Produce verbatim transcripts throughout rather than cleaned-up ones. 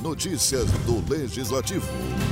Notícias do Legislativo.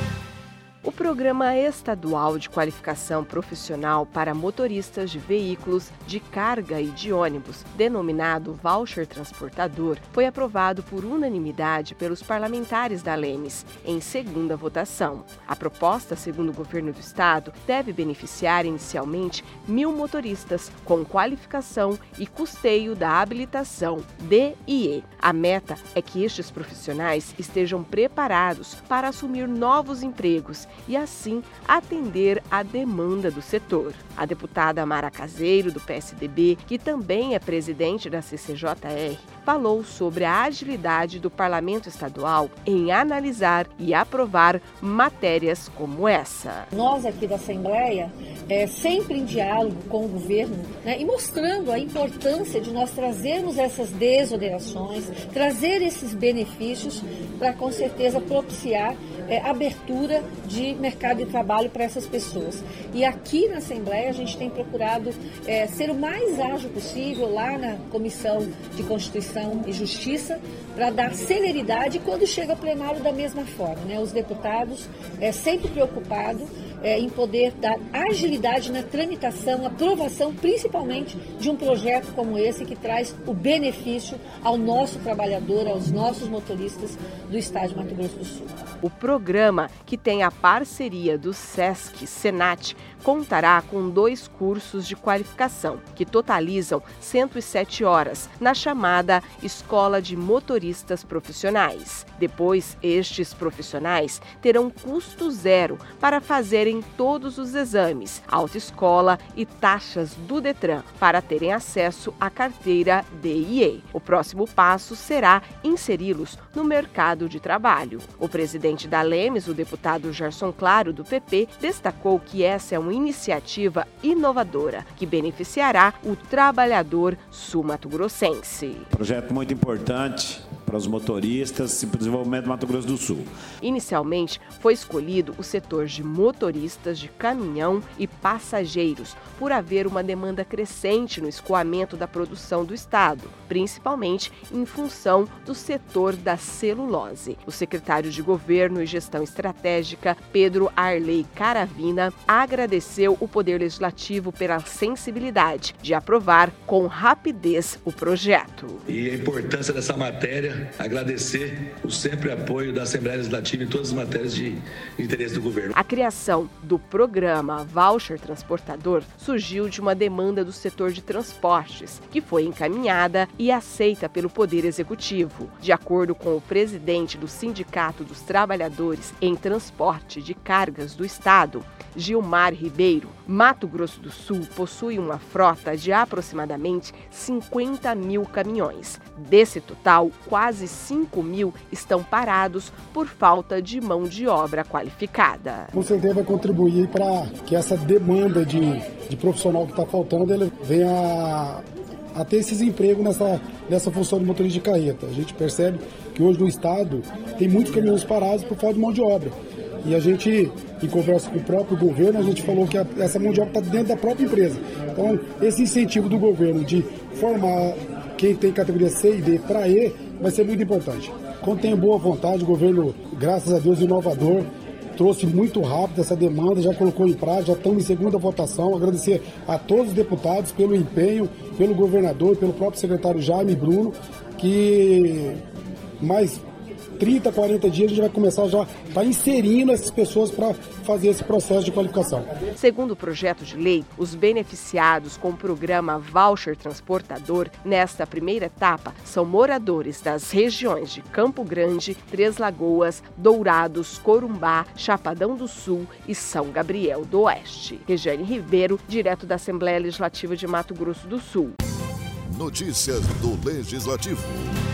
O Programa Estadual de Qualificação Profissional para Motoristas de Veículos de Carga e de Ônibus, denominado Voucher Transportador, foi aprovado por unanimidade pelos parlamentares da Lemes, em segunda votação. A proposta, segundo o governo do estado, deve beneficiar inicialmente mil motoristas com qualificação e custeio da habilitação D e E. A meta é que estes profissionais estejam preparados para assumir novos empregos e, assim, atender à demanda do setor. A deputada Mara Caseiro, do P S D B, que também é presidente da C C J R, falou sobre a agilidade do Parlamento Estadual em analisar e aprovar matérias como essa. Nós aqui da Assembleia, é, sempre em diálogo com o governo, né, e mostrando a importância de nós trazermos essas desonerações, trazer esses benefícios para, com certeza, propiciar é, abertura de mercado de trabalho para essas pessoas. E aqui na Assembleia a gente tem procurado é, ser o mais ágil possível lá na Comissão de Constituição e Justiça para dar celeridade quando chega ao plenário da mesma forma, né? Os deputados é, sempre preocupados é, em poder dar agilidade na tramitação, aprovação, principalmente de um projeto como esse que traz o benefício ao nosso trabalhador, aos nossos motoristas do estado de Mato Grosso do Sul. O programa, que tem a parceria do SESC Senat, contará com dois cursos de qualificação, que totalizam cento e sete horas, na chamada Escola de Motoristas Profissionais. Depois, estes profissionais terão custo zero para fazerem todos os exames, autoescola e taxas do Detran, para terem acesso à carteira D e E. O próximo passo será inseri-los no mercado de trabalho. O presidente da Lemes, o deputado Gerson Claro, do P P, destacou que essa é uma iniciativa inovadora que beneficiará o trabalhador sul-mato-grossense. Projeto muito importante para os motoristas e para o desenvolvimento do Mato Grosso do Sul. Inicialmente, foi escolhido o setor de motoristas de caminhão e passageiros, por haver uma demanda crescente no escoamento da produção do estado, principalmente em função do setor da celulose. O secretário de Governo e Gestão Estratégica, Pedro Arley Caravina, agradeceu o Poder Legislativo pela sensibilidade de aprovar com rapidez o projeto. E a importância dessa matéria, agradecer o sempre apoio da Assembleia Legislativa em todas as matérias de interesse do governo. A criação do programa Voucher Transportador surgiu de uma demanda do setor de transportes, que foi encaminhada e aceita pelo Poder Executivo. De acordo com o presidente do Sindicato dos Trabalhadores em Transporte de Cargas do Estado, Gilmar Ribeiro, Mato Grosso do Sul possui uma frota de aproximadamente cinquenta mil caminhões. Desse total, quase cinco mil estão parados por falta de mão de obra qualificada. Com certeza vai contribuir para que essa demanda de, de profissional que está faltando, ele venha a, a ter esses empregos nessa, nessa função de motorista de carreta. A gente percebe que hoje no estado tem muitos caminhões parados por falta de mão de obra. E a gente, em conversa com o próprio governo, a gente falou que a, essa mão de obra está dentro da própria empresa. Então, esse incentivo do governo de formar quem tem categoria C e D para E vai ser muito importante. Quando tem boa vontade, o governo, graças a Deus, inovador, trouxe muito rápido essa demanda, já colocou em prática, já estamos em segunda votação. Agradecer a todos os deputados pelo empenho, pelo governador, pelo próprio secretário Jaime Bruno, que mais trinta, quarenta dias a gente vai começar já a estar inserindo essas pessoas para fazer esse processo de qualificação. Segundo o projeto de lei, os beneficiados com o programa Voucher Transportador, nesta primeira etapa, são moradores das regiões de Campo Grande, Três Lagoas, Dourados, Corumbá, Chapadão do Sul e São Gabriel do Oeste. Regiane Ribeiro, direto da Assembleia Legislativa de Mato Grosso do Sul. Notícias do Legislativo.